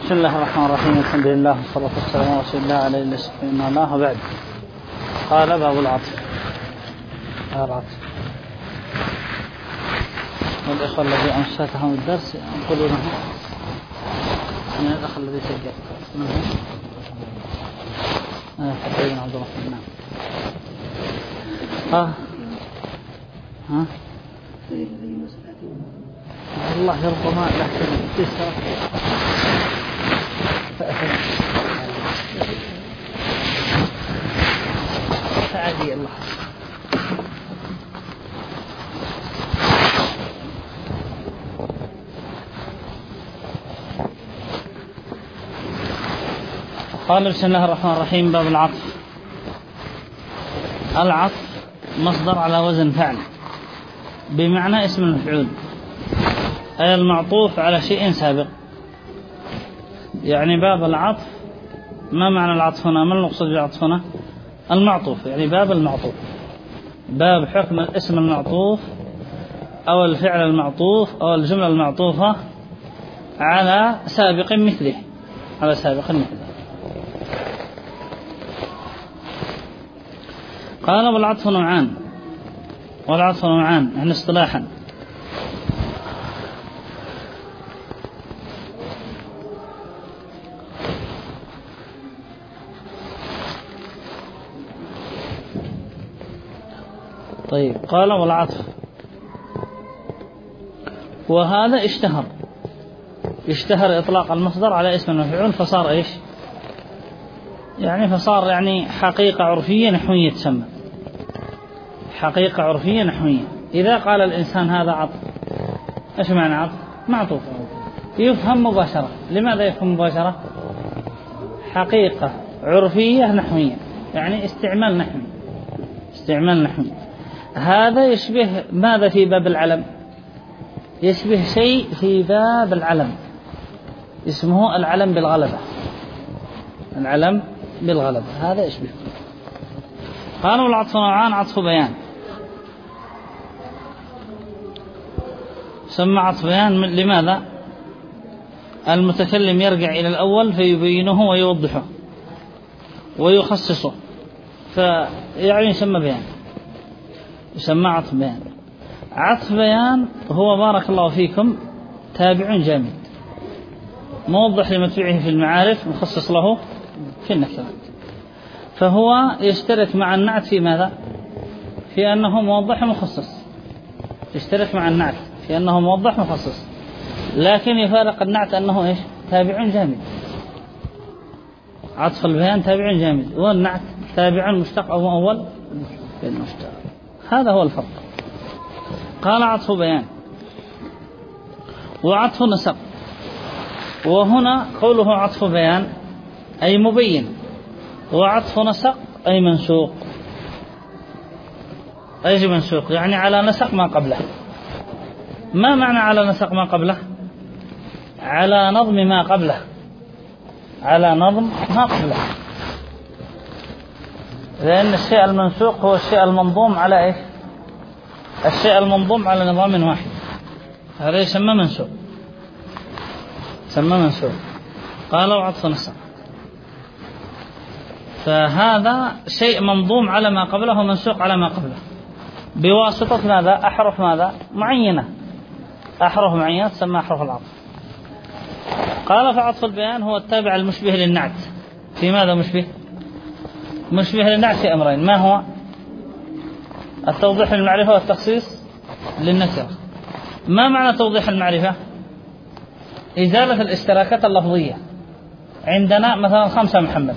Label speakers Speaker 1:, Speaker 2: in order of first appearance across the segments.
Speaker 1: بسم الله الرحمن الرحيم. الحمد لله والصلاة والسلام على رسول الله عليه الصلاة الله وبعد. قال باب العطف. والإخوة الذي أنشأتهم الدرس يقولون من الأخ الذي سجل حبيبنا عبد الرحمن. ها الله ربما لكن تسرع تعدي الله. قال بسم الله الرحمن الرحيم. باب العطف. العطف مصدر على وزن فعل بمعنى اسم المفعول، أي المعطوف على شيء سابق. يعني باب العطف، ما معنى العطف هنا؟ ما المقصود بالعطف هنا؟ المعطوف، يعني باب المعطوف، باب حكم الاسم المعطوف أو الفعل المعطوف أو الجملة المعطوفة على سابق مثله، على سابق مثله. قال والعطف نوعان. والعطف نوعان يعني اصطلاحا. طيب قال والعطف، وهذا اشتهر إطلاق المصدر على اسم المفعول، فصار إيش؟ يعني فصار يعني حقيقة عرفية نحوية تسمى، حقيقة عرفية نحوية. إذا قال الإنسان هذا عطف، إيش معنى عطف؟ معطوف، يفهم مباشرة. لماذا يفهم مباشرة؟ حقيقة عرفية نحوية، يعني استعمال نحوي، استعمال نحوي. هذا يشبه ماذا في باب العلم؟ يشبه شيء في باب العلم اسمه العلم بالغلبة، العلم بالغلبة، هذا يشبه. قالوا العطف نوعان: عطف بيان، سمى عطف بيان. لماذا؟ المتكلم يرجع إلى الأول فيبينه ويوضحه ويخصصه، فيعني يسمى بيان، يسمى عطف بيان. عطف بيان هو بارك الله فيكم تابع جامد موضح لمتبعه في المعارف، مخصص له في النكرات، فهو يشترك مع النعت في ماذا؟ في أنه موضح مخصص، يشترك مع النعت في أنه موضح مخصص، لكن يفارق النعت أنه إيش؟ تابع جامد. عطف البيان تابع جامد، والنعت تابع مشتق أو مؤول بالمشتق، هذا هو الفرق. قال عطف بيان وعطف نسق. وهنا قوله عطف بيان أي مبين، وعطف نسق أي منسوق، أي منسوق يعني على نسق ما قبله. ما معنى على نسق ما قبله؟ على نظم ما قبله، على نظم ما قبله، لأن الشيء المنسوق هو الشيء المنظوم على إيش؟ الشيء المنظوم على نظام واحد، هذا يسمى منسوق، يسمى منسوق. قالوا عطف نسق، فهذا شيء منظوم على ما قبله ومنسوق على ما قبله بواسطة ماذا؟ أحرف ماذا؟ معينة، أحرف معينة تسمى أحرف العطف. قال فعطف البيان هو التابع المشبه للنعت. في ماذا مشبه؟ مشبه للنعت في أمرين: ما هو؟ التوضيح للمعرفة والتخصيص للنكرة. ما معنى توضيح المعرفة؟ إزالة الاشتراكات اللفظية. عندنا مثلا 5 محمد،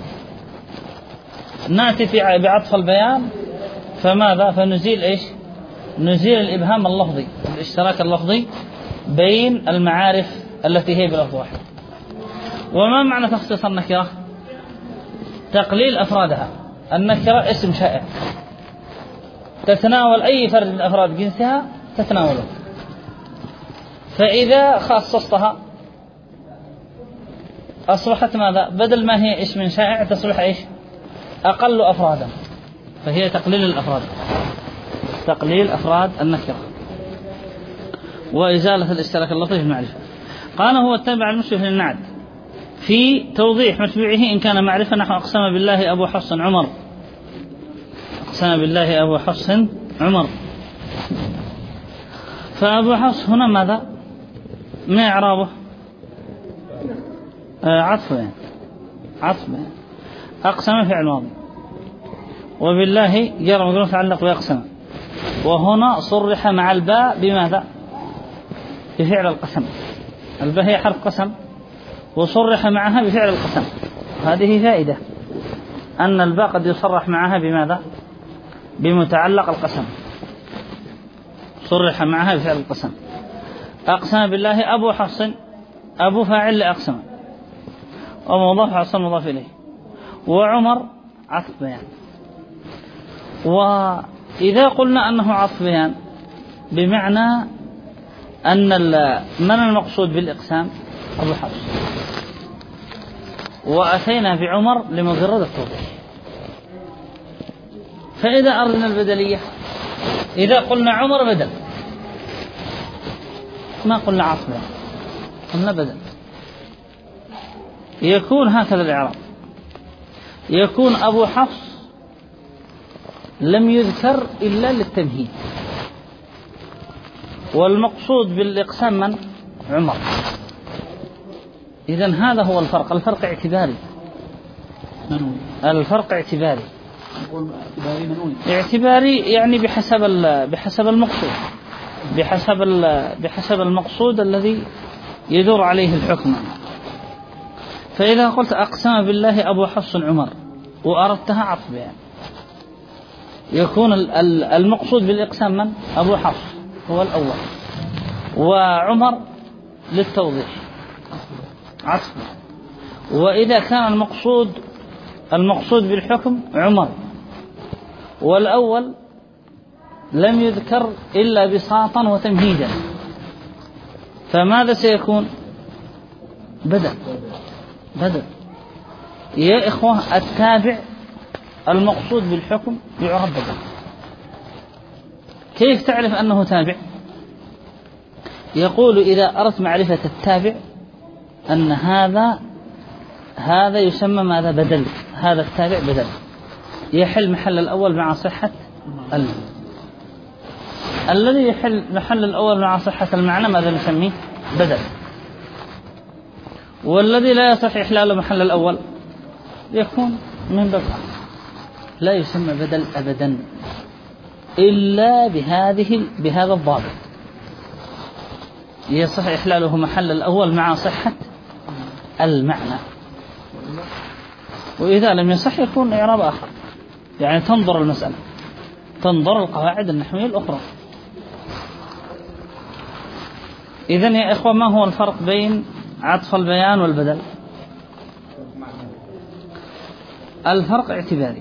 Speaker 1: نأتي بعطف البيان فماذا؟ فنزيل إيش؟ نزيل الإبهام اللفظي، الاشتراك اللفظي بين المعارف التي هي بلفظ واحد. وما معنى تخصيص النكرة؟ تقليل أفرادها. النكرة اسم شائع تتناول أي فرد من أفراد جنسها تتناوله، فإذا خصصتها أصبحت ماذا؟ بدل ما هي اسم شائع تصبح إيش؟ أقل أفرادا، فهي تقليل الأفراد، تقليل أفراد النكرة وإزالة الاشتراك اللطيف في المعرفة. قال هو التابع المشبه للنعت في توضيح متبوعه إن كان معرفة نحو أقسم بالله أبو حفص عمر. أقسم بالله أبو حفص عمر. فأبو حفص هنا ماذا؟ ما إعرابه؟ عطف يعني. عطف يعني. أقسم فعل ماضي، وبالله جار مجرور تعلق بأقسم، وهنا صرح مع الباء بماذا؟ بفعل القسم. الباء هي حرف قسم وصرح معها بفعل القسم. هذه فائدة أن الباء قد يصرح معها بماذا؟ بمتعلق القسم، صرح معها بفعل القسم. أقسم بالله أبو حفص، أبو فاعل لأقسم ومضاف حفص مضاف إليه، وعمر عطف بيان. وإذا قلنا أنه عطف بيان بمعنى أن من المقصود بالإقسام؟ أبو حفص، وأتينا بعمر لمجرد التوضيح. فإذا أردنا البدلية، إذا قلنا عمر بدل، ما قلنا عطف بيان، قلنا بدل، يكون هكذا الإعراب: يكون أبو حفص لم يذكر إلا للتمهيد، والمقصود بالإقسام من؟ عمر. إذن هذا هو الفرق. الفرق اعتباري. الفرق اعتباري. اعتباري يعني بحسب المقصود، بحسب المقصود الذي يدور عليه الحكم. فإذا قلت أقسم بالله أبو حفص عمر وأردتها عطف بيان، يكون المقصود بالإقسام من؟ أبو حفص هو الأول، وعمر للتوضيح عطف. وإذا كان المقصود بالحكم عمر، والأول لم يذكر إلا بساطا وتمهيدا، فماذا سيكون؟ بدل. يا إخوة، التابع المقصود بالحكم يعرف بدل. كيف تعرف أنه تابع؟ يقول إذا أردت معرفة التابع أن هذا يسمى ماذا؟ بدل. هذا التابع بدل، يحل محل الأول مع صحة الذي يحل محل الأول مع صحة المعنى ماذا نسميه؟ بدل. والذي لا يصح إحلال محل الأول يكون من باب لا يسمى بدل أبدا إلا بهذا الضابط: يصح إحلاله محل الأول مع صحة المعنى. وإذا لم يصح يكون إعراب آخر، يعني تنظر المسألة، تنظر القواعد النحوية الأخرى. إذن يا إخوة، ما هو الفرق بين عطف البيان والبدل؟ الفرق اعتباري.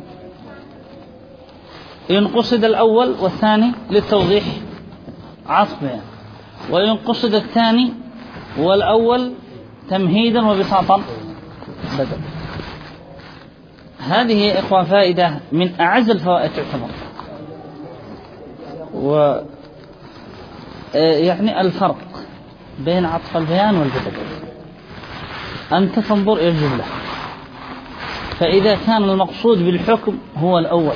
Speaker 1: إن قصد الأول والثاني للتوضيح عطف بيان، وإن قصد الثاني والأول تمهيدا وبساطا بدل. هذه يا إخوة فائدة من أعز الفوائد تعتبر. يعني الفرق بين عطف البيان والبدل أنت تنظر إلى الجملة، فإذا كان المقصود بالحكم هو الأول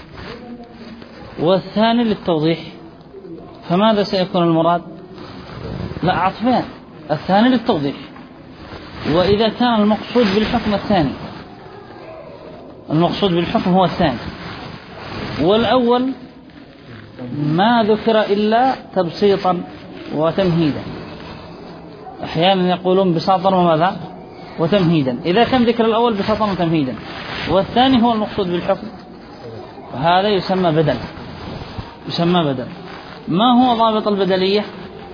Speaker 1: والثاني للتوضيح، فماذا سيكون المراد؟ لا، عطف بيان، الثاني للتوضيح. وإذا كان المقصود بالحكم الثاني، المقصود بالحكم هو الثاني، والأول ما ذكر إلا تبسيطا وتمهيدا. أحيانا يقولون بساطا وماذا؟ وتمهيدا. إذا كان ذكر الأول بساطا وتمهيدا والثاني هو المقصود بالحكم، هذا يسمى بدل. ما هو ضابط البدلية؟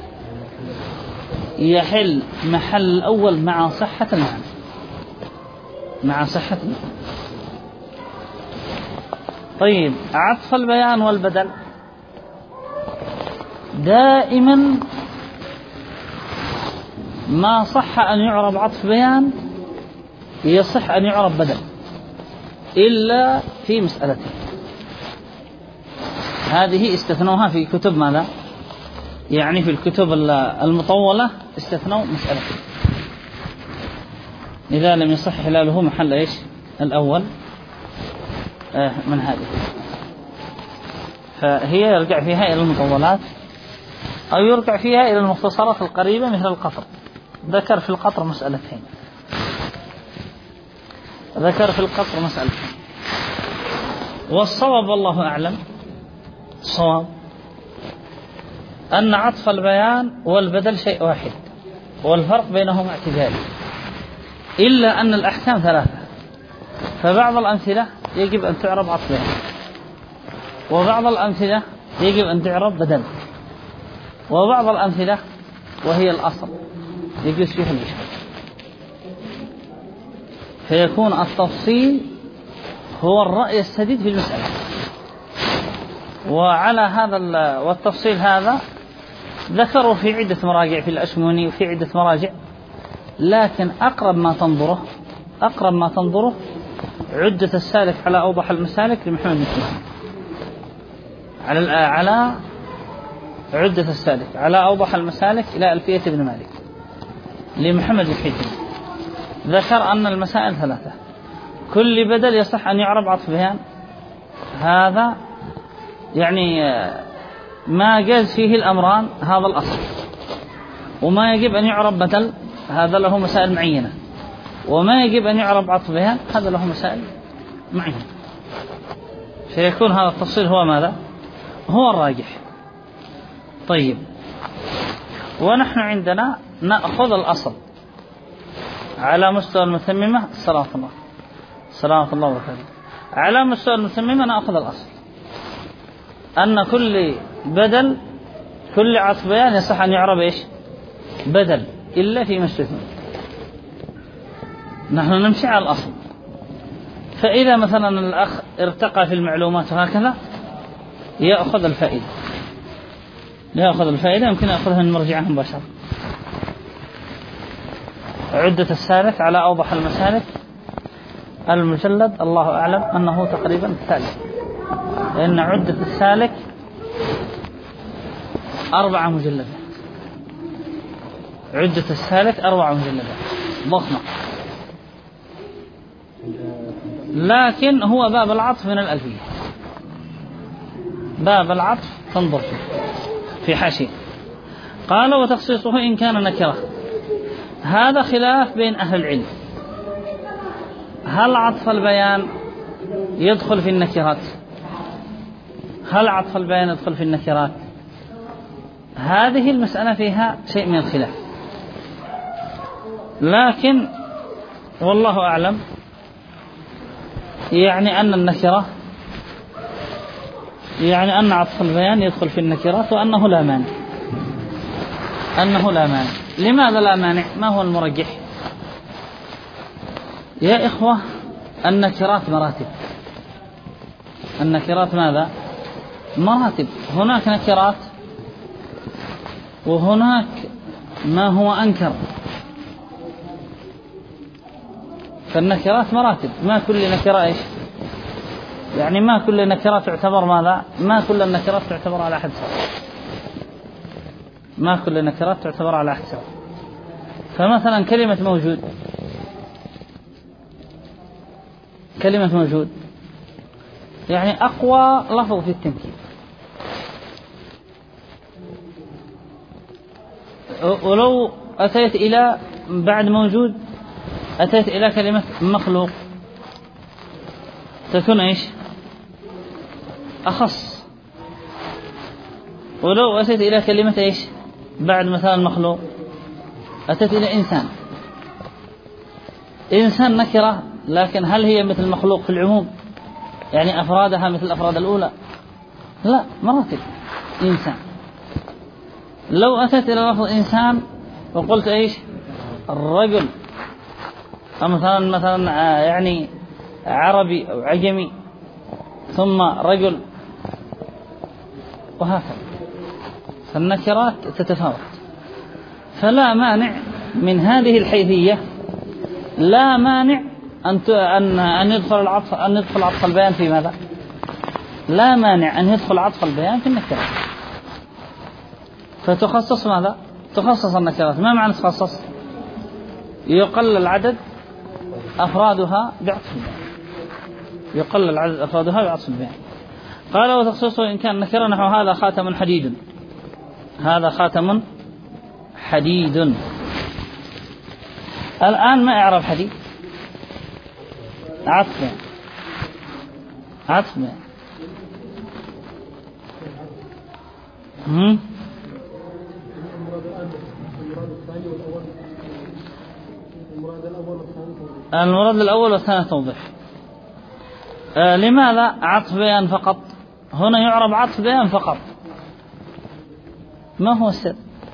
Speaker 1: يحل محل الأول مع صحة المعنى، طيب، عطف البيان والبدل دائما ما صح أن يعرب عطف بيان يصح أن يعرب بدل، إلا في مسألتين. هذه استثنوها في كتب ماذا؟ يعني في الكتب المطولة استثنوا مسألتين. إذا لم يصح حلاله محل إيش الأول من هذه، فهي يرجع فيها إلى المطولات أو يرجع فيها إلى المختصرات القريبة مثل القطر. ذكر في القطر مسألتين، والصواب والله أعلم، الصواب أن عطف البيان والبدل شيء واحد، والفرق بينهما اعتدالي، إلا أن الأحكام ثلاثة. فبعض الأمثلة يجب أن تعرب عطف بيان، وبعض الأمثلة يجب أن تعرب بدل، وبعض الأمثلة وهي الأصل يجوز فيها الإشكال. فيكون التفصيل هو الرأي السديد في المسألة. وعلى هذا والتفصيل هذا ذكروا في عدة مراجع في الأشموني وفي عدة مراجع، لكن أقرب ما تنظره عدة السالك على أوضح المسالك لمحمد بن سلام، على عدة السالك على أوضح المسالك إلى ألفية ابن مالك لمحمد الحيثمي، ذكر أن المسائل ثلاثة. كل بدل يصح أن يعرب عطف بيان، هذا يعني ما جاز فيه الأمران هذا الأصل، وما يجب أن يعرب بدل هذا له مسائل معينة، وما يجب أن يعرب عطف بيان هذا له مسائل معينة. فيكون هذا التفصيل هو ماذا؟ هو الراجح. طيب، ونحن عندنا نأخذ الأصل على مستوى المتممة، صلاة الله وبركاته، على مستوى المتممة نأخذ الأصل أن كل عطف بيان يصح أن يعرب إيش بدل إلا في مستثنى. نحن نمشي على الأصل. فإذا مثلا الأخ ارتقى في المعلومات وهكذا يأخذ الفائدة، يمكن يأخذها من مرجعه مباشرة. عدة السالك على أوضح المسالك المجلد الله أعلم أنه تقريبا الثالث، لأن عدة السالك 4 مجلدات، عدة السالك 4 مجلدات ضخمة، لكن هو باب العطف من الألفية، باب العطف تنظر في حاشية. قال وتخصيصه إن كان نكرة. هذا خلاف بين أهل العلم، هل عطف البيان يدخل في النكرات؟ هذه المسألة فيها شيء من الخلاف، لكن والله أعلم يعني أن النكرة، يعني أن عطف البيان يدخل في النكرات، وأنه لا مانع. لماذا لا مانع؟ ما هو المرجح؟ يا إخوة، النكرات مراتب. ماذا؟ مراتب. هناك نكرات وهناك ما هو أنكر، فالنكرات مراتب. ما كل نكرة إيش؟ يعني ما كل نكرة تعتبر ماذا؟ ما كل النكرات تعتبر على حد سواء. فمثلا كلمة موجود يعني أقوى لفظ في التنكير، ولو أتيت إلى بعد موجود أتيت إلى كلمة مخلوق تكون إيش؟ أخص. ولو أتيت إلى كلمة إيش بعد مثلا مخلوق أتيت إلى إنسان نكرة، لكن هل هي مثل مخلوق في العموم؟ يعني أفرادها مثل الأفراد الأولى؟ لا، مراتب. إنسان، لو أتيت إلى لفظ إنسان وقلت إيش؟ الرجل، أو مثلا يعني عربي أو عجمي ثم رجل، وهكذا، فالنكرات تتفاوت. فلا مانع من هذه الحيثية، لا مانع أن يدخل عطف البيان في ماذا؟ لا مانع أن يدخل عطف البيان في النكرات، فتخصص ماذا؟ تخصص النكرات. ما معنى تخصص؟ يقل العدد أفرادها بعطف البيان، يقلل عدد أفرادها بعطف البيان. قال وتخصيصه إن كان نكرة نحو هذا خاتم حديد، هذا خاتم حديد. الآن ما إعراب حديد؟ عطف بيان، عطف بيان. المراد الأول والثاني توضيح. لماذا عطف بيان فقط؟ هنا يعرب عطف بيان فقط، ما هو السر؟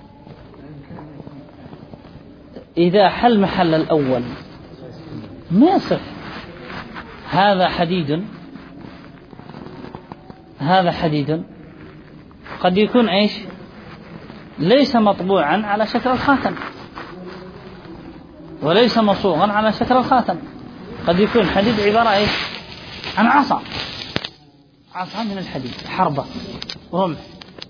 Speaker 1: إذا حل محل الأول ما يصح. هذا حديد، هذا حديد قد يكون إيش؟ ليس مطبوعا على شكل الخاتم، وليس مصوغا على شكل الخاتم. قد يكون حديد عبارة إيش؟ عن عصا، عصا من الحديد، حربة، رمح.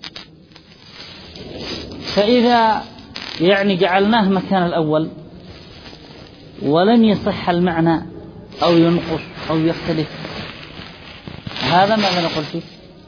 Speaker 1: فإذا يعني جعلناه مكان الأول ولم يصح المعنى أو ينقص أو يختلف، هذا ماذا نقول فيه؟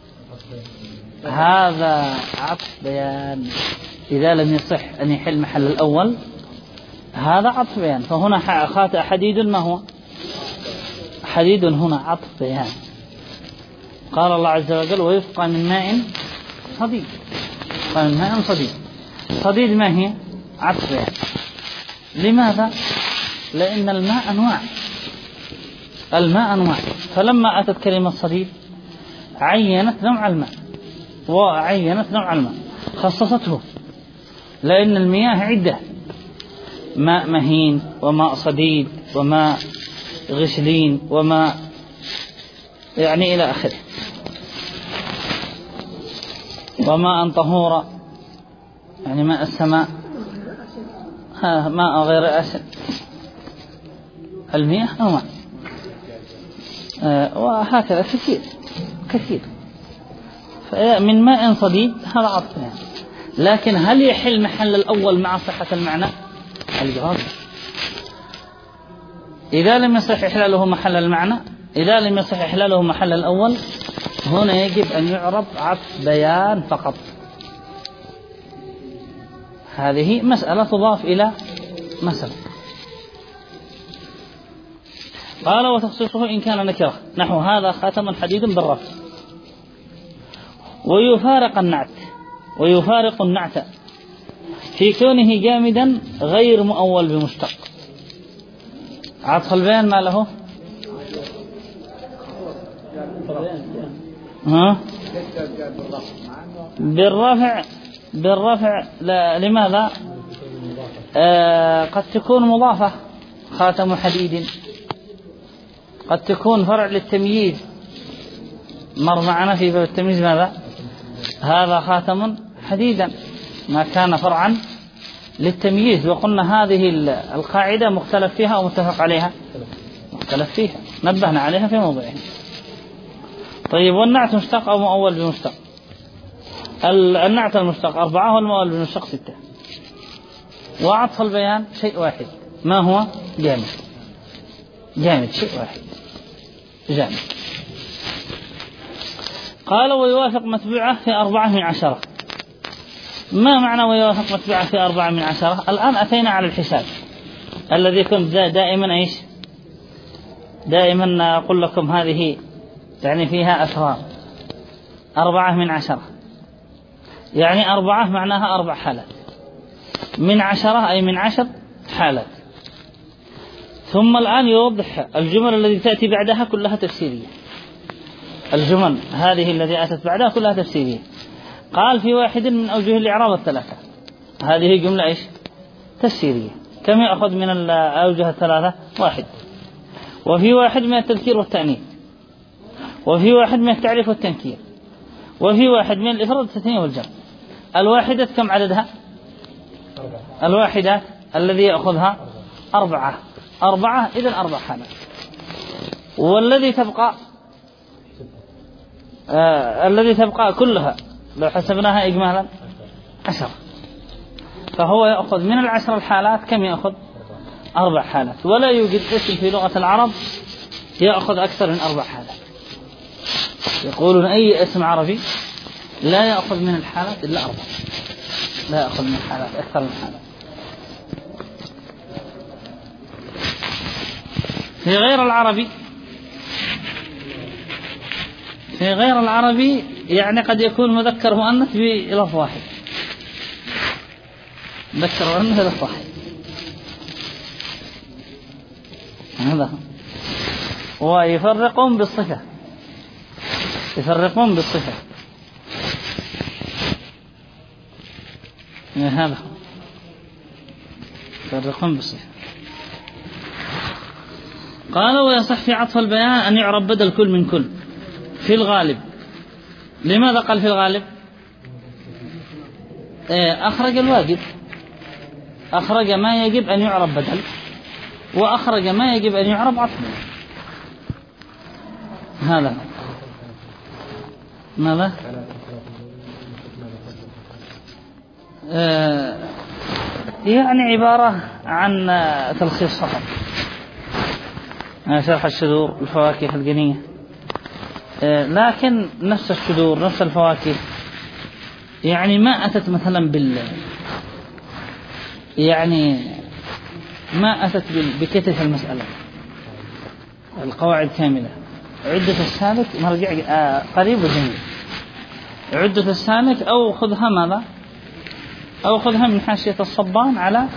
Speaker 1: هذا عطف بيان. إذا لم يصح أن يحل محل الأول هذا عطف بيان. فهنا حديد، ما هو حديد؟ هنا عطف بيان. قال الله عز وجل ويسقى من ماء صديد، قال من ماء صديد. صديد ما هي؟ عطف بيان. لماذا؟ لأن الماء أنواع، الماء أنواع. فلما أتت كلمة صديد عينت نوع الماء، وعينت نوع الماء، خصصته، لأن المياه عدة: ماء مهين، وماء صديد، وماء غسلين، وماء يعني إلى آخره، وماء طهورا يعني ماء السماء، ماء غير أسد. المياه أنواع، وهكذا كثير كثير. من ماء صديد هذا عطف يعني. لكن هل يحل محل الأول مع صحة المعنى؟ الجواب إذا لم يصح إحلاله محل المعنى، إذا لم يصح إحلاله محل الأول، هنا يجب أن يعرب عطف بيان فقط. هذه مسألة تضاف إلى مسألة. قال وتخصيصه إن كان نكرة نحو هذا خاتم حديد بالرفع، ويفارق النعت في كونه جامدا غير مؤول بمشتق. عطف البيان ما له؟ بالرفع لماذا؟ قد تكون مضافة، خاتم حديد، قد تكون فرع للتمييز. مر معنا في باب التمييز ماذا؟ هذا خاتم حديدا، ما كان فرعا للتمييز. وقلنا هذه القاعدة مختلف فيها أو متفق عليها؟ مختلف فيها، نبهنا عليها في موضعها. طيب، والنعت مشتق أو مؤول بمشتق؟ النعت المشتق 4، والمؤول بمشتق 6. وعطف البيان شيء واحد، ما هو؟ جامد، شيء واحد جامد. قال ويوافق متبوعة في 4/10. ما معنى ويوافق متبوعة في 4/10؟ الآن أتينا على الحساب الذي كنت دائما إيش؟ دائما أقول لكم هذه يعني فيها أسرار. 4/10 يعني 4 معناها 4 حالات، من 10 أي من 10 حالات. ثم الآن يوضح الجمل التي تأتي بعدها كلها تفسيرية. الجمل هذه التي أتت بعدها كلها تفسيرية. قال في واحد من أوجه الإعراب 3، هذه جملة إيش؟ تفسيرية. كم يأخذ من الأوجه 3؟ 1. وفي واحد من التذكير والتأنيث، وفي واحد من التعريف والتنكير، وفي واحد من الإفراد والتثنية والجمع. الواحدة كم عددها؟ 4. الواحدة الذي يأخذها 4. إذن 4 حالات. والذي تبقى الذي تبقى كلها لو حسبناها إجمالا 10. فهو يأخذ من 10 الحالات كم يأخذ؟ 4 حالات، ولا يوجد اسم في لغة العرب يأخذ أكثر من 4 حالات. يقولون أي اسم عربي لا يأخذ من الحالات إلا 4، لا يأخذ من الحالات أكثر من حالات. في غير العربي يعني قد يكون مذكر مؤنث بلفظ واحد، مذكر مؤنث بلفظ واحد، هذا. ويفرقون بالصفة، يفرقون بالصفة، هذا يفرقون بالصفة. قالوا ويصح في عطف البيان أن يعرب بدل كل من كل في الغالب. لماذا قال في الغالب؟ أخرج الواجب، أخرج ما يجب أن يعرب بدل، وأخرج ما يجب أن يعرب عطف. هذا ماذا؟ يعني عبارة عن تلخيص فقط، شرح الشذور الفواكه الجنية، لكن نفس الشذور نفس الفواكه يعني ما أتت مثلا يعني ما أتت بكتف المسألة، القواعد كاملة. عدة السالك مرجع قريب وجميل. عدة السالك أو خذها ماذا؟ أو خذها من حاشية الصبان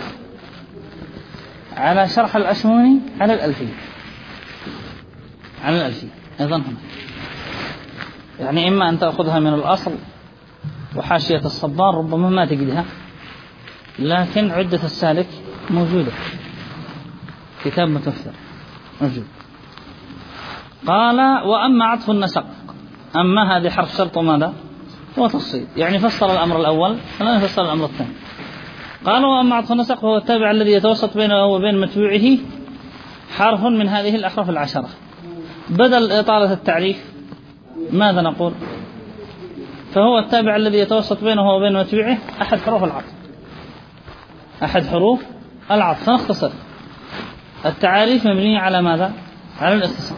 Speaker 1: على شرح الأشموني على الألفية، على الألفية أيضا هنا. يعني إما أن تأخذها من الأصل وحاشية الصبان ربما ما تجدها، لكن عدة السالك موجودة، كتاب متوفر موجود. قال وأما عطف النسق، أما هذه حرف شرط وماذا وتفصيل، يعني فسر الأمر الأول فلا يفسر الأمر الثاني. قال وأما عطف النسق فهو التابع الذي يتوسط بينه وبين متبوعه حرف من هذه الأحرف 10. بدل إطالة التعريف ماذا نقول؟ فهو التابع الذي يتوسط بينه وبين متبوعه أحد حروف العطف، أحد حروف العطف. فنختصر التعاريف مبنية على ماذا؟ على الاختصار.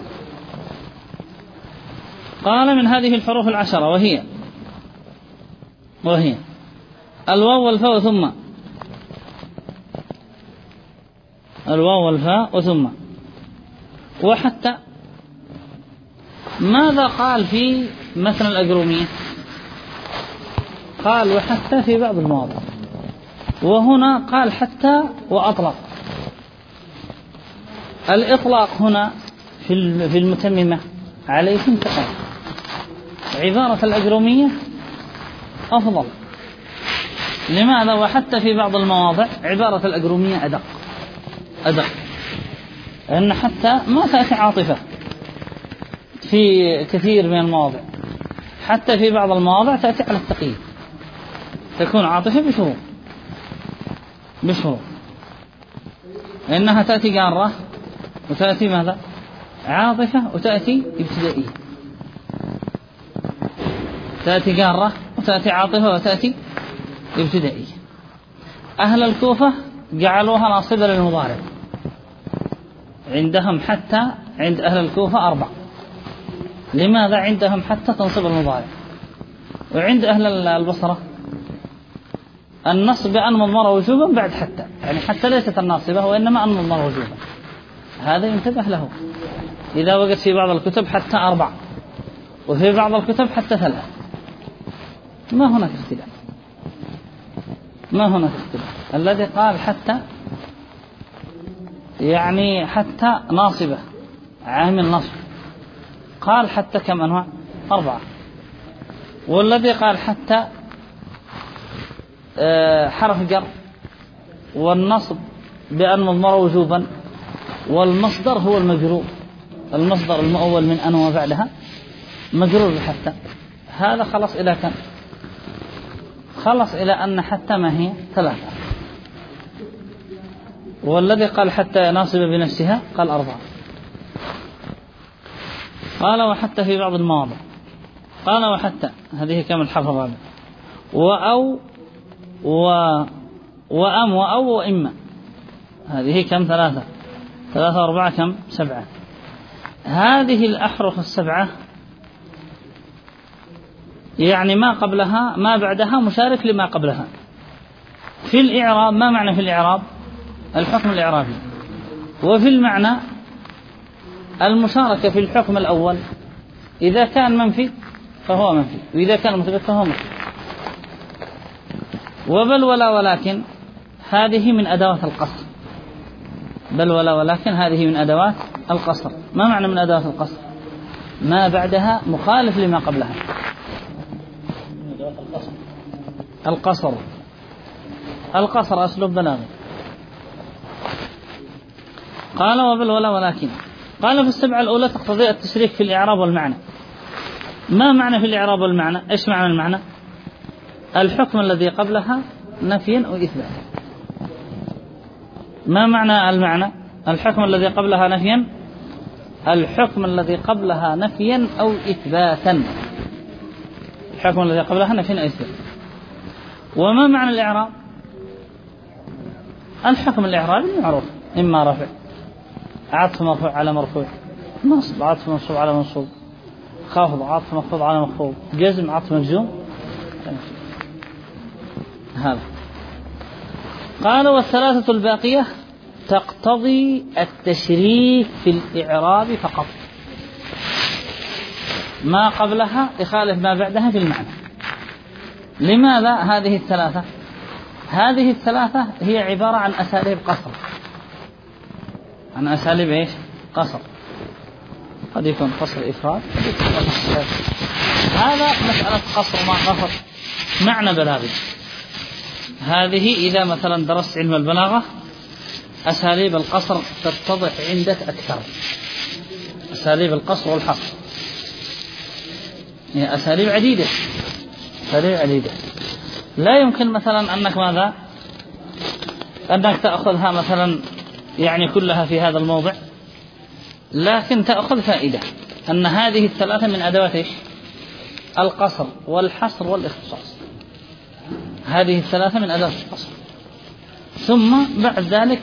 Speaker 1: قال من هذه الحروف 10 وهي الواو والفاء ثم، الواو والفاء وثم وحتى. ماذا قال في مثل الأجرومية؟ قال وحتى في بعض المواضع، وهنا قال حتى وأطلق. الإطلاق هنا في المتممة عليكم تقال. عبارة الأجرومية أفضل. لماذا؟ وحتى في بعض المواضع عبارة الأجرومية أدق، لأن حتى ما تأتي عاطفة في كثير من المواضع، حتى في بعض المواضع تأتي على التقييد، تكون عاطفة بشروط، لأنها تأتي جارة وتأتي ماذا؟ عاطفة، وتأتي ابتدائية، تأتي جارة وتأتي عاطفة وتأتي ابتدائية. أهل الكوفة جعلوها ناصبة للمضارع، عندهم حتى عند أهل الكوفة 4. لماذا عندهم حتى تنصب المضارع؟ وعند أهل البصرة النصب أن مضمر وجوبا بعد حتى، يعني حتى ليست الناصبة وإنما أن مضمر وجوبا. هذا ينتبه له. إذا وجد في بعض الكتب حتى 4 وفي بعض الكتب حتى 3، ما هناك اختلاف، ما هناك اختلاف. الذي قال حتى يعني حتى ناصبة عامل نصب، قال حتى كم أنواع؟ 4. والذي قال حتى حرف جر والنصب بأن مضمر وجوبا، والمصدر هو المجرور، المصدر المؤول من أن وبعدها مجرور بحتى. هذا خلص إلى كم؟ خلص إلى أن حتى ما هي 3. والذي قال حتى ناصبة بنفسها قال 4. قال وحتى في بعض المواضع، قال وحتى هذه كم الحرف الرابع، وأو وأم وأو وإما. هذه كم؟ 3 و4 كم؟ 7. هذه الأحرف ال7 يعني ما قبلها ما بعدها مشارك لما قبلها. في الإعراب ما معنى في الإعراب؟ الحكم الإعرابي. وفي المعنى المشاركة في الحكم الأول، إذا كان منفي فهو منفي، وإذا كان مثبت فهو مثبت. وبل ولا ولكن هذه من أدوات القصر. بل ولا ولكن هذه من أدوات القصر. ما معنى من أدوات القصر؟ ما بعدها مخالف لما قبلها. القصر أسلوب بلاغي. قال وبل ولا ولكن. قال في ال7 الأولى تقتضي التشريك في الإعراب والمعنى. ما معنى في الإعراب والمعنى؟ إيش معنى المعنى؟ الحكم الذي قبلها نفيا أو إثباتا. ما معنى المعنى؟ الحكم الذي قبلها نفيا، الحكم الذي قبلها نفيا أو إثباتا. الحكم الذي قبلها نفيا أو إثباتا. وما معنى الإعراب؟ الحكم الإعرابي معروف، إما رفع، عطف مرفوع على مرفوع، نصب عطف منصوب على منصوب، خافض عطف مخفوض على مخفوض، جزم عطف مجزوم. هذا. قال والثلاثة الباقية تقتضي التشريك في الإعراب فقط، ما قبلها يخالف ما بعدها في المعنى. لماذا هذه الثلاثة؟ هذه الثلاثة هي عبارة عن أساليب قصر. عن أساليب إيش؟ قصر. قد يكون قصر إفراد، هذا مسألة قصر ما قصر معنى بلاغي. هذه إذا مثلا درست علم البلاغة أساليب القصر تتضح عندك أكثر. أساليب القصر والحصر هي أساليب عديدة. أساليب عديدة. لا يمكن مثلا أنك ماذا؟ أنك تأخذها مثلا يعني كلها في هذا الموضع، لكن تأخذ فائدة أن هذه الثلاثة من أدوات إيش؟ القصر والحصر والاختصاص. هذه الثلاثة من أدوات القصر. ثم بعد ذلك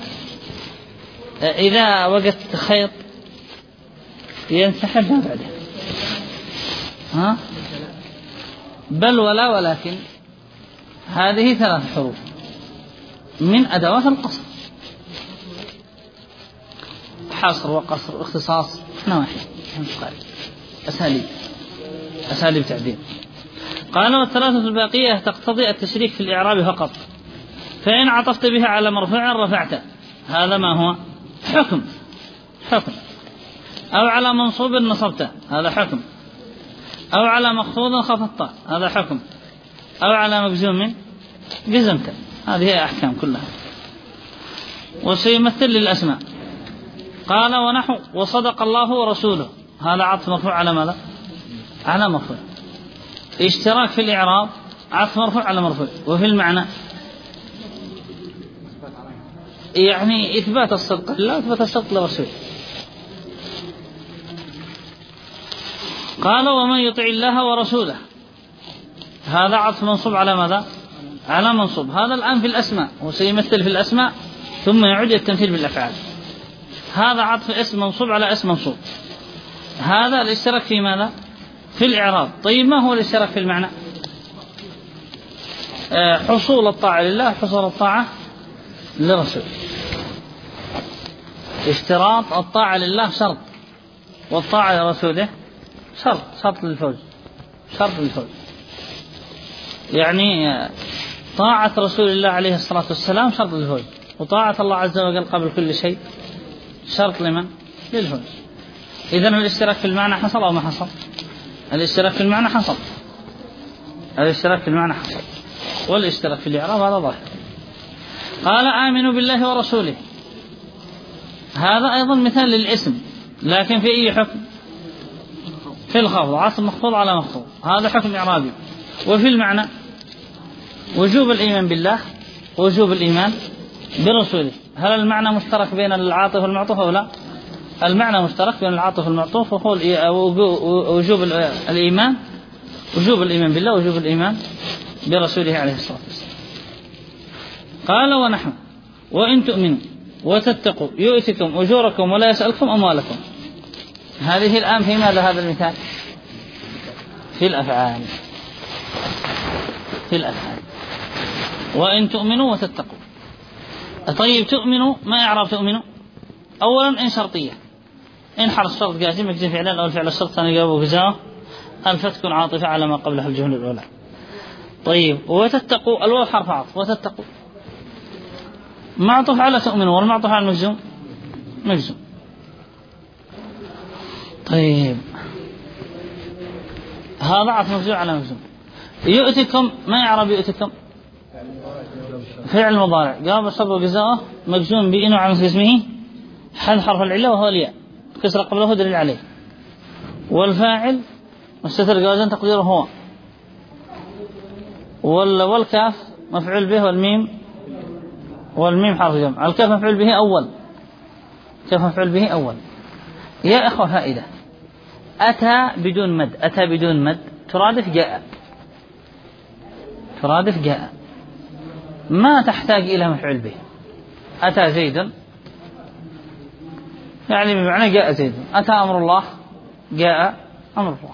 Speaker 1: إذا وجدت خيط ينسحب ما بعده. بل ولا ولكن هذه 3 حروف من أدوات القصر. حصر وقصر واختصاص نواحي أساليب تعديل. قال والثلاثة الباقية تقتضي التشريك في الإعراب فقط، فإن عطفت بها على مرفوع رفعت، هذا ما هو؟ حكم. أو على منصوب نصبت، هذا حكم. أو على مخفوض خفضت، هذا حكم. أو على مجزوم جزمت، هذه أحكام كلها. وسيمثل للأسماء. قال ونحو وصدق الله ورسوله، هذا عطف مرفوع على ماذا؟ على مرفوع. اشتراك في الإعراب عطف مرفوع على مرفوع. وفي المعنى يعني إثبات الصدق لله وإثبات الصدق لرسوله. قال ومن يطع الله ورسوله، هذا عطف منصوب على ماذا؟ على منصوب. هذا الآن في الأسماء، وسيمثل في الأسماء ثم يعود التمثيل بالأفعال. هذا عطف اسم منصوب على اسم منصوب. هذا الاشتراك في ماذا؟ في الإعراب. طيب ما هو الاشتراك في المعنى؟ حصول الطاعة لله، حصول الطاعة للرسول. اشتراط الطاعة لله شرط، والطاعة لرسوله شرط للفوز. يعني طاعة رسول الله عليه الصلاة والسلام شرط للفوز، وطاعة الله عز وجل قبل كل شيء شرط لمن؟ للفوز. إذن الاشتراك في المعنى حصل أو ما حصل؟ الاشتراك في المعنى حصل. والاشتراك في الإعراب هذا ظاهر. قال آمنوا بالله ورسوله، هذا أيضا مثال للاسم، لكن في أي حكم؟ في الخفض، عطف مخفوض على مخفوض، هذا حكم إعرابي. وفي المعنى وجوب الإيمان بالله ووجوب الإيمان برسوله. هل المعنى مشترك بين العاطف والمعطوف أو لا؟ المعنى مشترك بين العاطف والمعطوف، وهو وجوب الإيمان، وجوب الإيمان بالله ووجوب الإيمان برسوله عليه الصلاة والسلام. قال ونحو وإن تؤمنوا، وتتقوا يؤتكم أجوركم ولا يسألكم أموالكم. هذه الآن في ماذا هذا المثال؟ في الأفعال. في الأفعال. وإن تؤمنوا وتتقوا. طيب تؤمنوا ما إعراب تؤمنوا؟ أولا إن شرطية، إن حرف شرط جازم يجزم فعلا أو الفعل الشرط ثاني جوابه جزاءه الفتح تكون عاطفة على ما قبلها الجملة الأولى. طيب وتتقوا الواو حرف عطف وتتقوا معطوف على تؤمنوا والمعطوف على المجزوم مجزوم. طيب هذا عطف مجزوم على مجزوم. يؤتكم ما يعرب يؤتكم؟ فعل مضارع جواب الشرط وجزاءه مجزوم بإنه عن اسمه حذف حرف العلة وهو الياء كسر قبله دليل عليه، والفاعل مستتر جوازا تقديره هو، والكاف مفعول به والميم حرف جمع. الكاف مفعول به أول، كاف مفعول به أول. يا إخوة فائدة، أتى بدون مد، أتى بدون مد ترادف جاء، ترادف جاء ما تحتاج إلى مفعول به. أتى زيد يعني بمعنى جاء زيد، أتى أمر الله جاء أمر الله،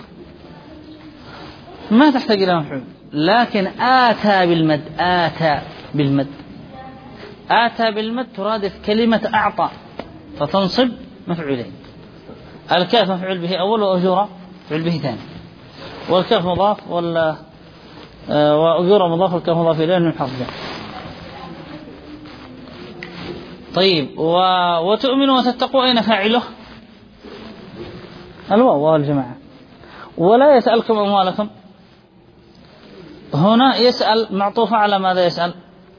Speaker 1: ما تحتاج إلى مفعول. لكن آتى بالمد، آتى بالمد، آتى بالمد ترادف كلمة أعطى فتنصب مفعولين. الكاف مفعول به أول وأجورة مفعول به ثاني، والكاف مضاف وأجورة مضاف والكاف مضاف إليه من حرف جر. طيب وتؤمنوا وتتقوا أين فاعله؟ الواو والجماعة. ولا يسألكم أموالكم، هنا يسأل معطوفة على ماذا؟ يسأل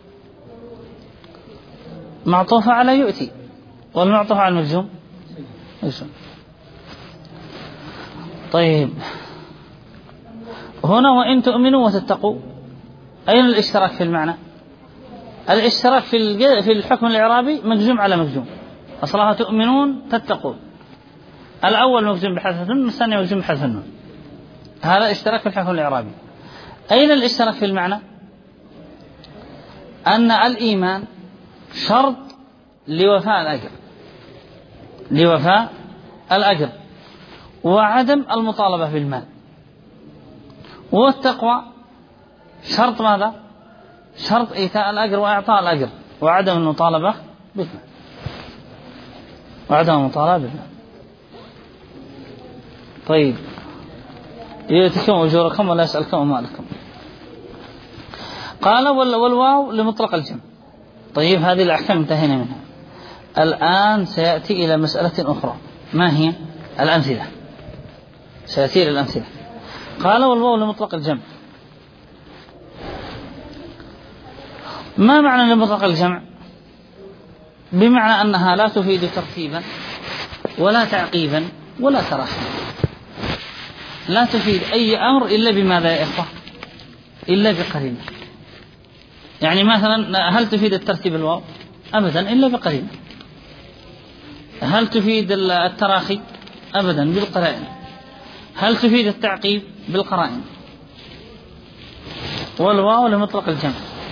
Speaker 1: معطوفة على يؤتي، والمعطوفة على المجزوم مجزوم. طيب هنا وإن تؤمنوا وتتقوا أين الاشتراك في المعنى؟ الاشتراك في الحكم الإعرابي مجزوم على مجزوم، أصلها تؤمنون تتقون، الأول مجزوم بحذف النون والثاني مجزوم بحذف النون، هذا اشتراك في الحكم الإعرابي. أين الاشتراك في المعنى؟ أن الإيمان شرط لوفاء الأجر، لوفاء الأجر وعدم المطالبة بالمال، والتقوى شرط ماذا؟ شرط إيتاء الأجر وإعطاء الأجر وعدم المطالبة بالمال، وعدم المطالبة بالمال. طيب يؤتكم أجوركم ولا يسألكم أموالكم. قال والواو لمطلق الجمع. طيب هذه الأحكام انتهينا منها، الآن سيأتي إلى مسألة أخرى، ما هي؟ الأمثلة، سيأتي إلى الأمثلة. قال والواو لمطلق الجمع. ما معنى لمطلق الجمع؟ بمعنى أنها لا تفيد ترتيبا ولا تعقيبا ولا تراخيا، لا تفيد أي أمر إلا بماذا يا إخوة؟ إلا بقرينة. يعني مثلا هل تفيد الترتيب الواو؟ أبدا إلا بقرينة. هل تفيد التراخي؟ أبدا بالقرائن. هل تفيد التعقيب؟ بالقرائن. والواو لمطلق الجمع.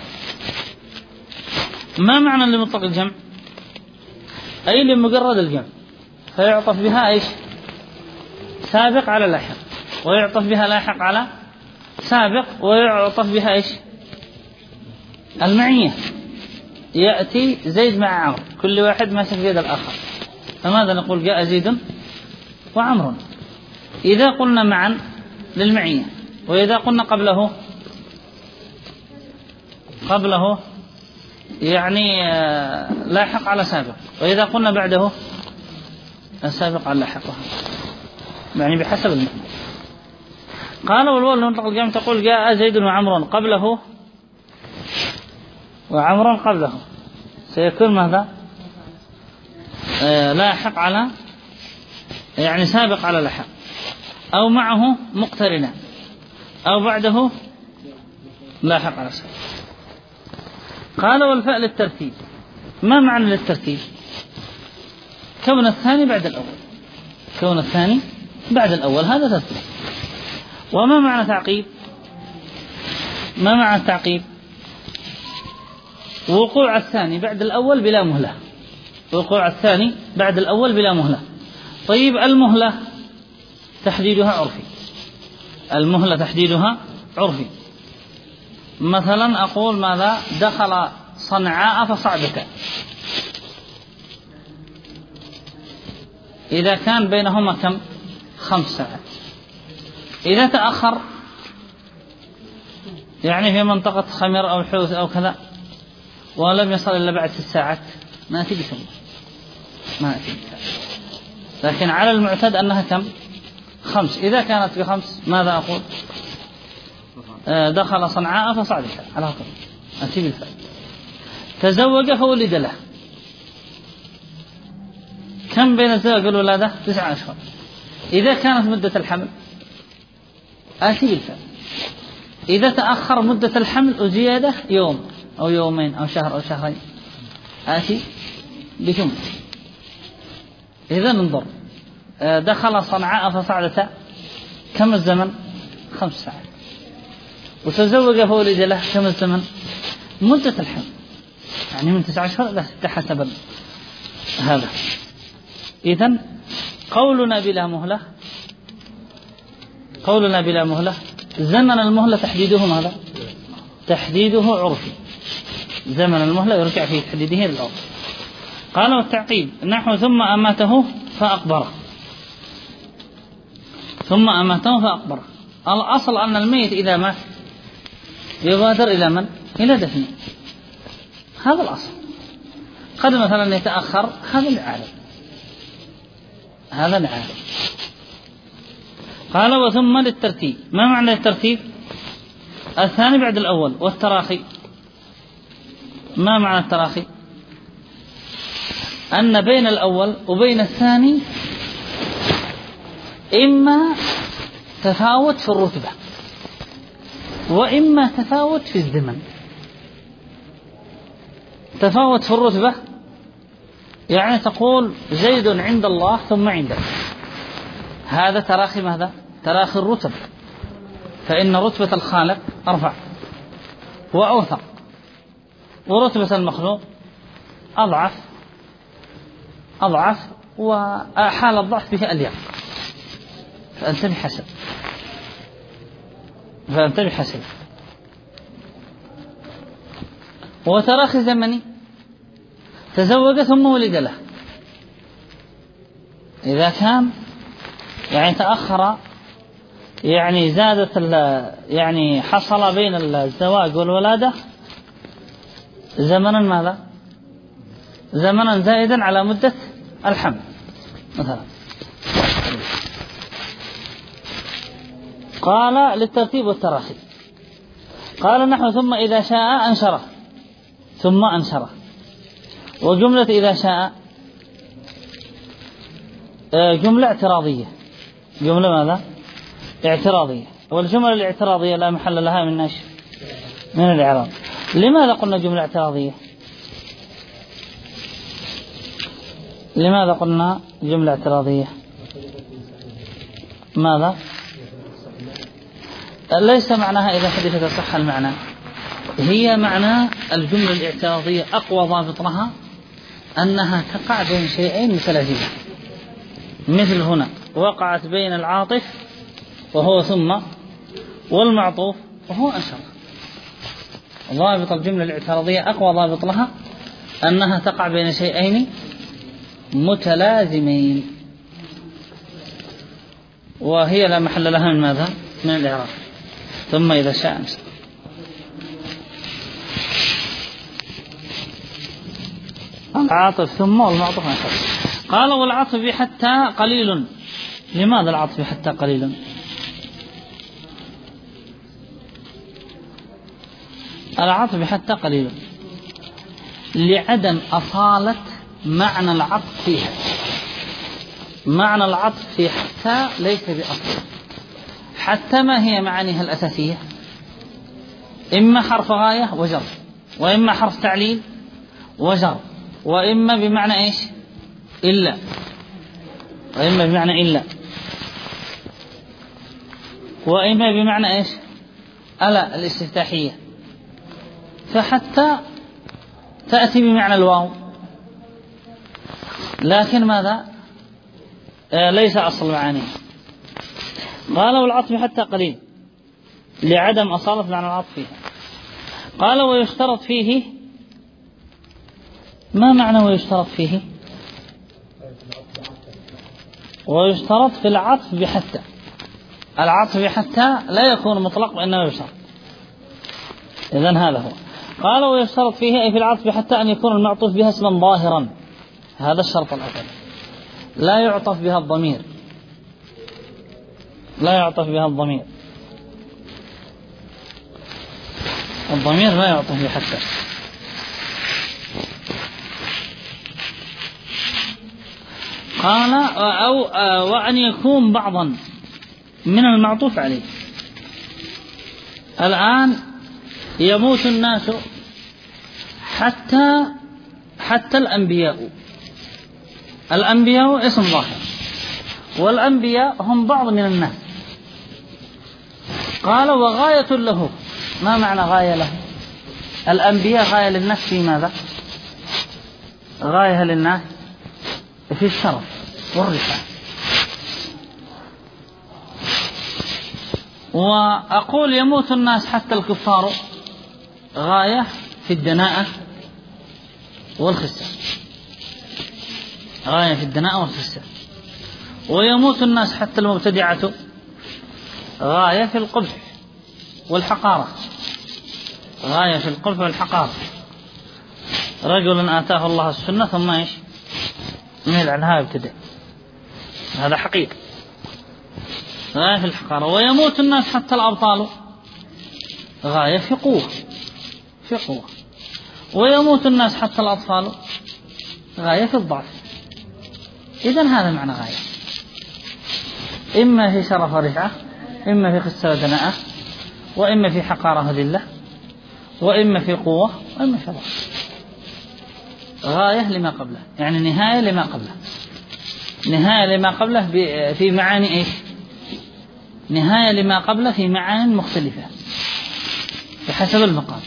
Speaker 1: ما معنى لمطلق الجمع؟ أي لمجرد الجمع، فيعطف بها إيش؟ سابق على لاحق، ويعطف بها لاحق على سابق، ويعطف بها إيش؟ المعية. يأتي زيد مع عمرو كل واحد ماسك بيد الآخر، فماذا نقول؟ جاء زيد وعمر. إذا قلنا معا للمعية، وإذا قلنا قبله يعني لاحق على سابق، وإذا قلنا بعده السابق على لاحق، يعني بحسب المعنى. قال والواو لمطلق الجمع تقول جاء زيد وعمر قبله، وعمر قبله، سيكون ماذا؟ لاحق على يعني سابق على لاحق، أو معه مقترنا، أو بعده لاحق على سابق. قال والفاء للترتيب. ما معنى للترتيب؟ كون الثاني بعد الأول، كون الثاني بعد الأول، هذا ترتيب. وما معنى تعقيب؟ ما معنى التعقيب؟ وقوع الثاني بعد الأول بلا مهلة، وقوع الثاني بعد الأول بلا مهلة. طيب المهلة تحديدها عرفي، المهلة تحديدها عرفي. مثلا أقول ماذا؟ دخل صنعاء فصعدك، إذا كان بينهما كم؟ 5 ساعات. إذا تأخر يعني في منطقة خمر أو حوث أو كذا ولم يصل إلا بعد 6 ساعات ما تجي ثم ما تجي. لكن على المعتاد أنها كم؟ 5. إذا كانت ب5 ماذا أقول؟ دخل صنعاء فصعدك على طول أتي بالفعل. تزوج فولد له، كم بين الزواج والولادة؟ 9 أشهر. إذا كانت مدة الحمل آتي بالفعل. إذا تأخر مدة الحمل وزيادة يوم أو يومين أو شهر أو شهرين آتي بثم. إذا ننظر دخل صنعاء فصعدت كم الزمن؟ 5 ساعات. وتزوج فولد له كم الزمن؟ مدة الحمل يعني من 9 أشهر حسب هذا. إذن قولنا بلا مهلة، قولنا بلا مهلة زمن المهلة تحديده ماذا؟ تحديده عرفي. زمن المهلة يرجع في تحديده للعرف. قال والتعقيب نحو ثم أماته فأقبره، ثم أماته فأقبره. الأصل أن الميت إذا مات يبادر إلى من؟ إلى دفنه، هذا الأصل. قد مثلا يتأخر، هذا العالم، هذا العالم. قال وثم للترتيب. ما معنى الترتيب؟ الثاني بعد الأول. والتراخي، ما معنى التراخي؟ أن بين الأول وبين الثاني إما تفاوت في الرتبة وإما تفاوت في الزمن. تفاوت في الرتبة يعني تقول زيد عند الله ثم عندك، هذا تراخي ماذا؟ تراخي الرتب، فإن رتبة الخالق أرفع وأوثق، ورتبة المخلوق أضعف وحال الضعف به أليق. فأنت بحسب. وتراخي زمني تزوج ثم ولد له، إذا كان يعني تأخر يعني زادت يعني حصل بين الزواج والولادة زمنا ماذا؟ زمنا زائدا على مدة الحمل مثلا. قال للترتيب والتراخي. قال نحو ثم إذا شاء أنشره، ثم أنشره. وجملة إذا شاء جملة اعتراضية، جملة ماذا؟ اعتراضية. والجمل الاعتراضية لا محل لها من الإعراب. لماذا قلنا جملة اعتراضية؟ لماذا قلنا جملة اعتراضية؟ ماذا؟ ليس معناها إذا حدثت صح المعنى، هي معنى الجملة الاعتراضية أقوى ضابط لها أنها تقع بين شيئين متلازمين. مثل هنا وقعت بين العاطف وهو ثم والمعطوف وهو أنشر. ضابط الجملة الاعتراضية أقوى ضابط لها أنها تقع بين شيئين متلازمين، وهي لا محل لها من ماذا؟ من الإعراب. ثم إذا شاء أنشر. العاطف ثم والمعطوف أنشر. قال والعطف بحتى قليل. لماذا العطف بحتى قليل؟ العطف بحتى قليل لعدم أصالة معنى العطف فيها. معنى العطف في حتى ليس بأصل. حتى ما هي معانيها الأساسية؟ إما حرف غاية وجر، وإما حرف تعليل وجر، وإما بمعنى إيش؟ إلا، وإما بمعنى إلا، وإما بمعنى إيش؟ ألا الاستفتاحية. فحتى تأتي بمعنى الواو، لكن ماذا ليس أصل معانيه. قال والعطف حتى قليل لعدم أصالة معنى العطف فيها. قال ويشترط فيه. ما معنى ويشترط فيه؟ ويشترط في العطف بحتى. العطف بحتى لا يكون مطلق وإنما يشترط. إذن هذا هو. قال ويشترط فيه أي في العطف بحتى أن يكون المعطوف بها اسما ظاهرا. هذا الشرط الأول. لا يعطف بها الضمير. لا يعطف بها الضمير. الضمير لا يعطف بحتى. قال أو وأن يكون بعضا من المعطوف عليه. الآن يموت الناس حتى الأنبياء. الأنبياء اسم ظاهر، والأنبياء هم بعض من الناس. قال وغاية له. ما معنى غاية له؟ الأنبياء غاية للناس في ماذا؟ غاية للناس في الشرف والرفعة. وأقول يموت الناس حتى الكفار غاية في الدناءة والخسة. غاية في الدناءة والخسة. ويموت الناس حتى المبتدعة غاية في القبح والحقارة. غاية في القبح والحقارة. رجل آتاه الله السنة ثم إيش ميل عنها ابتدع. هذا حقيقة. غاية في الحقارة. ويموت الناس حتى الأبطال غاية في قوة. في قوة. ويموت الناس حتى الأطفال غاية في الضعف. إذن هذا معنى غاية. إما في شرف ورفعة، إما في خسة ودناءة، وإما في حقارة وذلة، وإما في قوة، وإما في ضعف. غاية لما قبله، يعني نهاية لما قبله. نهاية لما قبله في معاني إيش؟ نهاية لما قبله في معاني مختلفة بحسب المقام.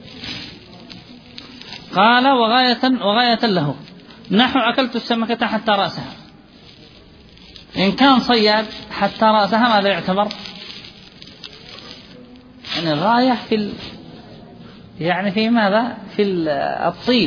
Speaker 1: قال وغاية له نحو أكلت السمكة حتى رأسها. إن كان صياد حتى رأسها ماذا يعتبر؟ يعني غاية يعني في ماذا؟ في الطيب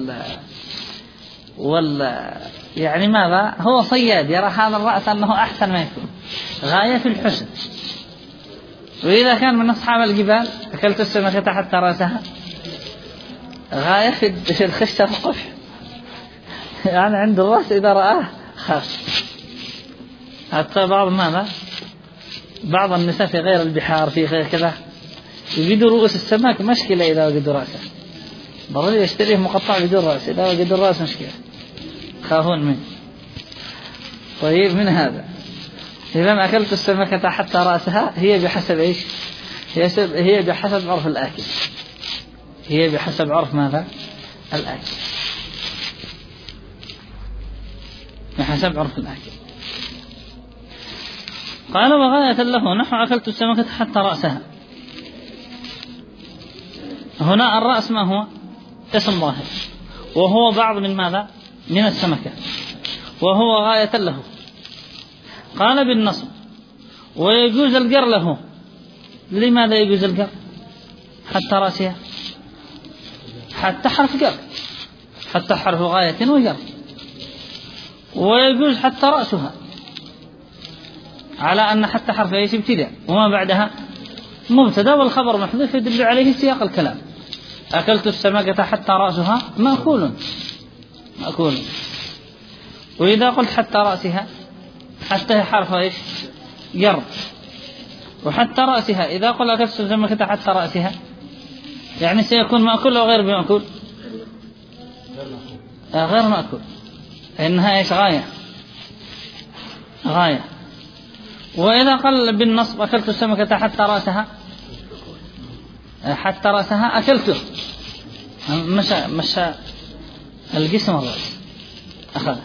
Speaker 1: يعني ماذا؟ هو صياد يرى هذا الرأس أنه أحسن ما يكون. غاية في الحسن. وإذا كان من أصحاب الجبال أكلت السمكة حتى رأسها غاية في الخشة والقبح. يعني عند الرأس إذا رآه خاف. حتى بعض النساء في غير البحار في غير كذا يجدوا رؤوس السمك مشكلة إذا وجدوا رأسه. ضروري يشتريه مقطع بدون رأس. إذا وجدوا الرأس مشكلة خافون منه. طيب من هذا إذا أكلت السمكة حتى رأسها هي بحسب إيش؟ هي بحسب عرف الآكل. هي بحسب عرف ماذا؟ الآكل. بحسب عرف الآكل. قال وغاية له نحو أكلت السمكة حتى رأسها. هنا الرأس ما هو؟ اسم ظاهر، وهو بعض من ماذا؟ من السمكة، وهو غاية له. قال بالنصب ويجوز الجر له. لماذا يجوز الجر حتى رأسها؟ حتى حرف جر، حتى حرف غاية وجر. ويجوز حتى رأسها على أن حتى حرف ايش؟ ابتداء، وما بعدها مبتدا والخبر محذوف يدل عليه سياق الكلام. أكلت السمكة حتى رأسها مأكول. وإذا قلت حتى رأسها حتى حرف ايش؟ جر. وحتى رأسها إذا قل أكلت السمكة حتى رأسها يعني سيكون مأكول أو غير بمأكول؟ غير مأكول. إنها ايش؟ غاية. وإذا قال بالنصب أكلت السمكة حتى رأسها أكلته. مشى الجسم الرأس أخذ.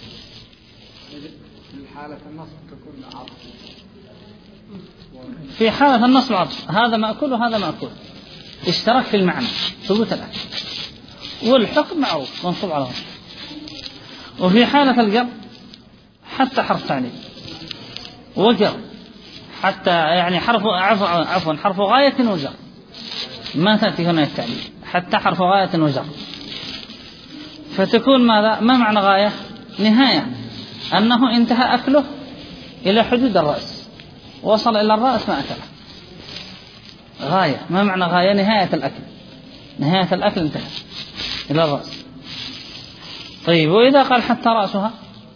Speaker 1: في حالة النصب عطف. هذا مأكول وهذا مأكول. اشترك في المعنى ثبوت الأكل. والحكم معروف منصوب على وصف. وفي حالة الجر حتى حرف تعليل وجر، حتى يعني حرف غاية وجر، ما تأتي هنا التعليل، حتى حرف غاية وجر، فتكون ماذا؟ ما معنى غاية؟ نهاية، أنه انتهى أكله إلى حدود الرأس، وصل إلى الرأس ما أكله. غاية، ما معنى غاية؟ نهاية الأكل، نهاية الأكل انتهى إلى الرأس. طيب، وإذا قال حتى رأسها،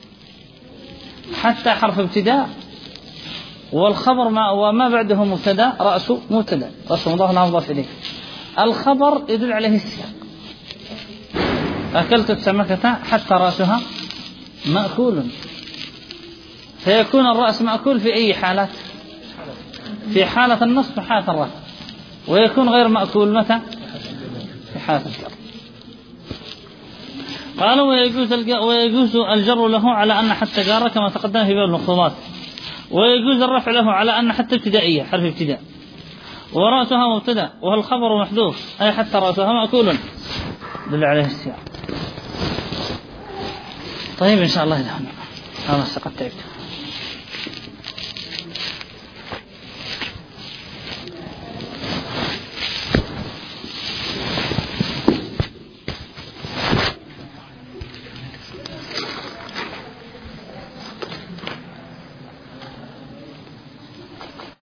Speaker 1: حتى حرف ابتداء، والخبر وما بعده مبتدا، رأس مبتدا، رأس مضاف لا مضاف إليه، الخبر يدل عليه السياق. أكلت السمكة حتى رأسها مأكول، فيكون الرأس مأكول في أي حالات؟ في حالة النصب وحالة الرفع، ويكون غير مأكول متى؟ في حالة الجر. قالوا ويجوز الجر له على أن حتى جار كما تقدم في باب المخطوطات، ويجوز الرفع له على أن حتى ابتدائية حرف ابتداء، ورأسها مبتدا والخبر محذوف، أي حتى رأسها مأكول دل عليه السياق. طيب إن شاء الله إذا هنا أنا استقدت.